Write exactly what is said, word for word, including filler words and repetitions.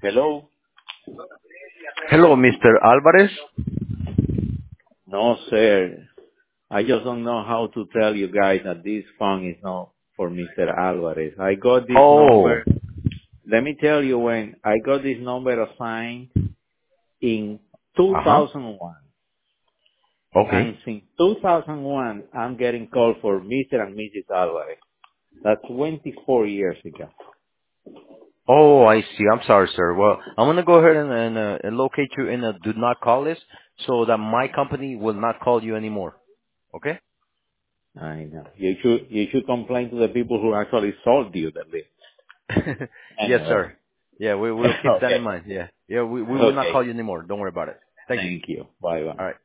Hello? Hello, mister Alvarez. No, sir. I just don't know how to tell you guys that this phone is not for mister Alvarez. I got this Oh, number. Let me tell you when I got this number assigned in uh-huh. two thousand one. Okay. And since two thousand one, I'm getting called for mister and missus Alvarez. That's twenty-four years ago. Oh, I see. I'm sorry, sir. Well, I'm gonna go ahead and, and, uh, and locate you in a do not call list so that my company will not call you anymore. Okay? I know. You should, you should complain to the people who actually sold you the list. Yes, Anyway. sir. Yeah, we will keep that Okay. in mind. Yeah. Yeah, we, we will not Okay. call you anymore. Don't worry about it. Thank you. Thank you. Bye bye. All right.